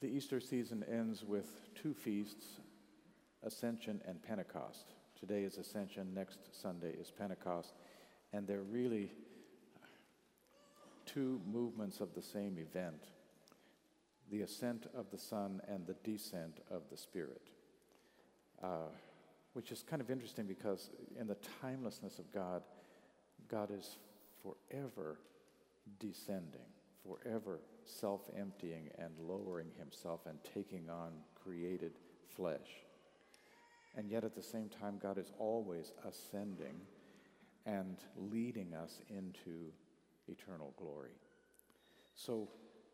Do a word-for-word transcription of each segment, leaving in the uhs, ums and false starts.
The Easter season ends with two feasts, Ascension and Pentecost. Today is Ascension, next Sunday is Pentecost, and they're really two movements of the same event, the ascent of the Son and the descent of the Spirit, uh, which is kind of interesting because in the timelessness of God, God is forever descending, forever self-emptying and lowering himself and taking on created flesh. And yet at the same time, God is always ascending and leading us into eternal glory. So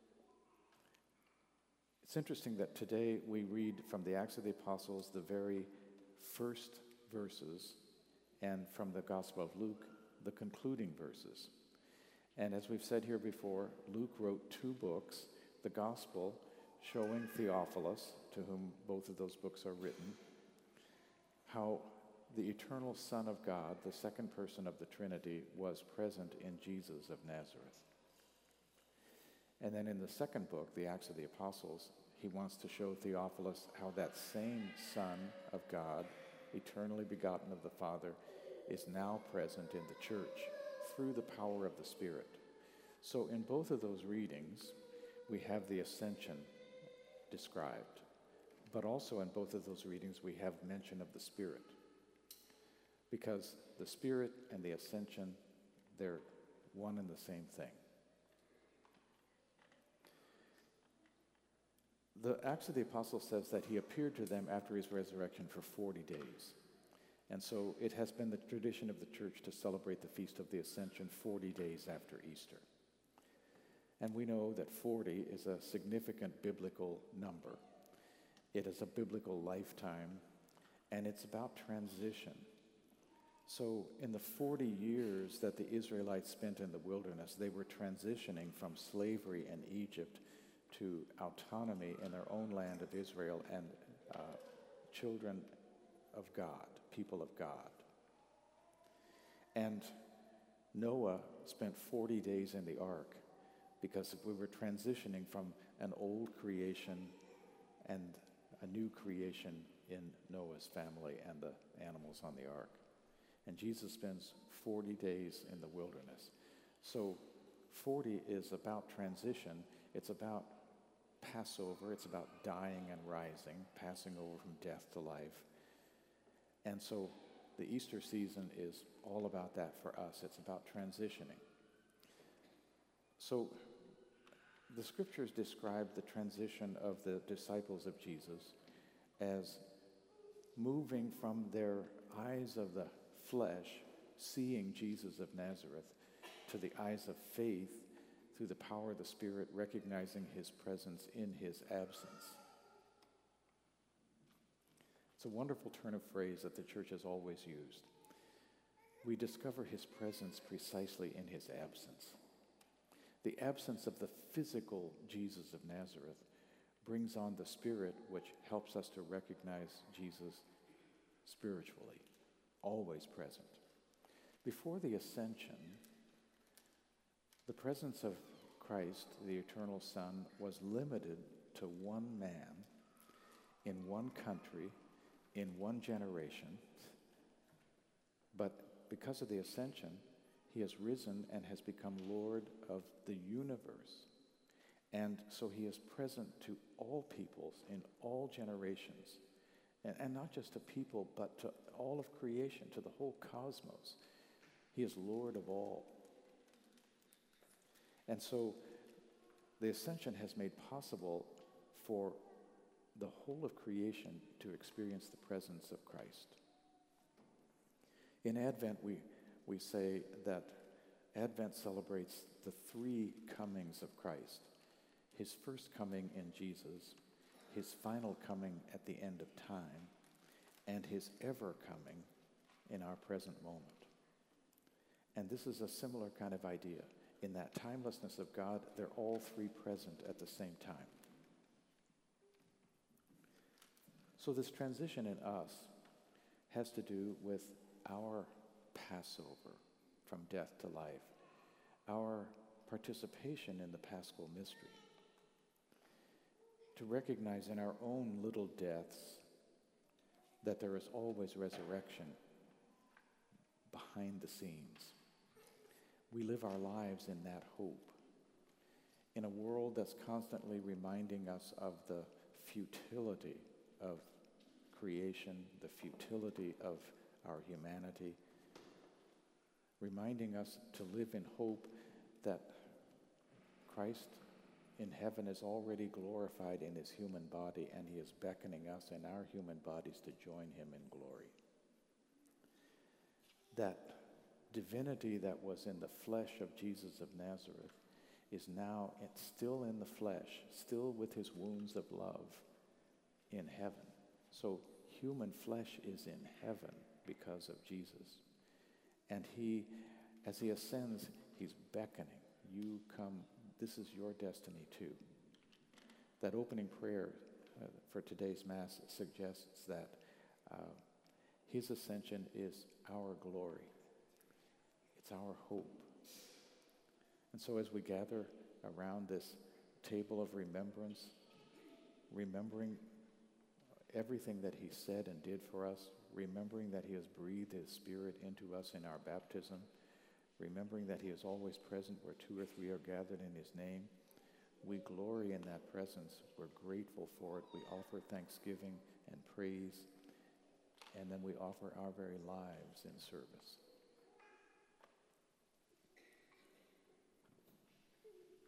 it's interesting that today we read from the Acts of the Apostles the very first verses, and from the Gospel of Luke, the concluding verses. And as we've said here before, Luke wrote two books, the Gospel showing Theophilus, to whom both of those books are written, how the eternal Son of God, the second person of the Trinity, was present in Jesus of Nazareth. And then in the second book, the Acts of the Apostles, he wants to show Theophilus how that same Son of God, eternally begotten of the Father, is now present in the church through the power of the Spirit. So in both of those readings, we have the ascension described, but also in both of those readings, we have mention of the Spirit. Because the Spirit and the ascension, they're one and the same thing. The Acts of the Apostles says that he appeared to them after his resurrection for forty days. And so it has been the tradition of the church to celebrate the Feast of the Ascension forty days after Easter. And we know that forty is a significant biblical number. It is a biblical lifetime, and it's about transition. So in the forty years that the Israelites spent in the wilderness, they were transitioning from slavery in Egypt to autonomy in their own land of Israel and uh, children of God, people of God. And Noah spent forty days in the ark because we were transitioning from an old creation and a new creation in Noah's family and the animals on the ark. And Jesus spends forty days in the wilderness. So forty is about transition. It's about Passover. It's about dying and rising, passing over from death to life. And so the Easter season is all about that for us. It's about transitioning. So the scriptures describe the transition of the disciples of Jesus as moving from their eyes of the flesh, seeing Jesus of Nazareth, to the eyes of faith through the power of the Spirit, recognizing his presence in his absence. It's a wonderful turn of phrase that the church has always used. We discover his presence precisely in his absence. The absence of the physical Jesus of Nazareth brings on the Spirit, which helps us to recognize Jesus spiritually, always present. Before the ascension, the presence of Christ, the eternal Son, was limited to one man in one country in one generation. But because of the ascension, he has risen and has become Lord of the universe. And so he is present to all peoples in all generations. And, and not just to people, but to all of creation, to the whole cosmos. He is Lord of all. And so the ascension has made possible for the whole of creation to experience the presence of Christ. In Advent, we, we say that Advent celebrates the three comings of Christ. His first coming in Jesus, his final coming at the end of time, and his ever coming in our present moment. And this is a similar kind of idea. In that timelessness of God, they're all three present at the same time. So this transition in us has to do with our Passover from death to life, our participation in the Paschal mystery. to recognize in our own little deaths that there is always resurrection behind the scenes. We live our lives in that hope. In a world that's constantly reminding us of the futility of creation, the futility of our humanity, reminding us to live in hope that Christ in heaven is already glorified in his human body, and he is beckoning us in our human bodies to join him in glory. That divinity that was in the flesh of Jesus of Nazareth is now it's still in the flesh, still with his wounds of love in heaven. So human flesh is in heaven because of Jesus. And he, as he ascends, he's beckoning. You come, this is your destiny too. That opening prayer uh, for today's Mass suggests that uh, his ascension is our glory. It's our hope. And so as we gather around this table of remembrance, remembering everything that he said and did for us, remembering that he has breathed his Spirit into us in our baptism, remembering that he is always present where two or three are gathered in his name, we glory in that presence. We're grateful for it. We offer thanksgiving and praise, and then we offer our very lives in service.